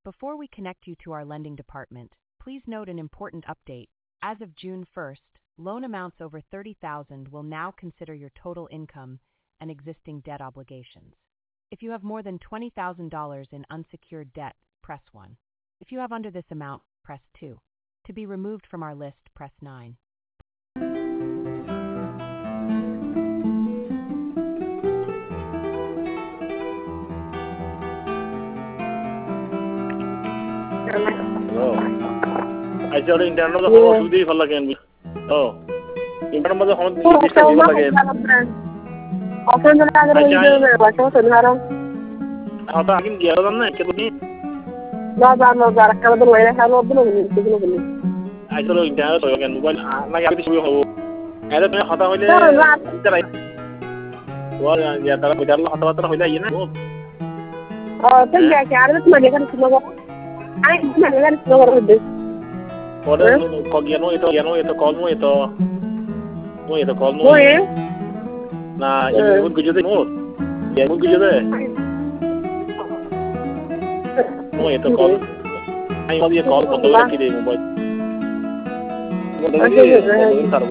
Before we connect you to our lending department, please note an important update. As of June 1st, loan amounts over $30,000 will now consider your total income and existing debt obligations. If you have more than $20,000 in unsecured debt, press 1. If you have under this amount, press 2. To be removed from our list, press 9. Hello. I said internet में तो हम सुधी फल लगे हैं। Oh. Internet में तो हम डिस्टर्ब फल लगे हैं। Often the other way to watch out and Haram. हाँ तो आगे गया था ना क्या तो नहीं? No, कर दो ये है लो बोलो नहीं किसी ने I said internet तो क्या मोबाइल ना यार किसी को हो। ऐसा तो खाता हो जाए। इधर आई। वो यार तारा बिचार लो खाता वाता हो जाए ये ना। तो क्या यार तो मजे कर सुनो आई मजे कर सुनो कर दे Order no itu call mo itu call mo. Nah, yang mun gujo mo. Yang mun gujo deh. Mo itu call. Ay, mau dia call kondo lagi deh mo.